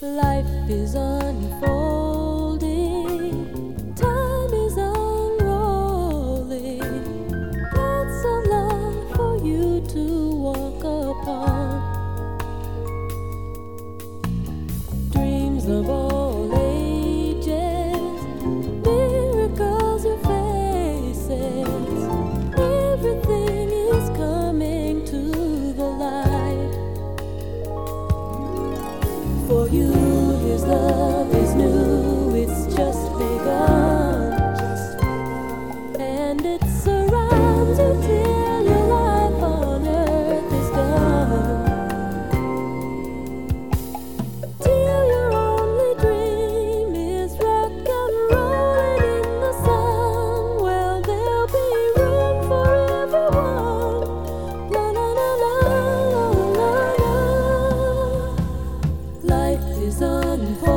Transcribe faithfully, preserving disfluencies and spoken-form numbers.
Life is unfolding, time is unrolling. Paths of love for you to walk upon. Dreams of all ages, miracles you faces. Everything is coming to the light. For you, His love is new, it's just begun, and it surrounds you till your life on earth is done. Till your only dream is rock and rolling in the sun. Well, there'll be room for everyone. La la la la la la la. Life is unfolding.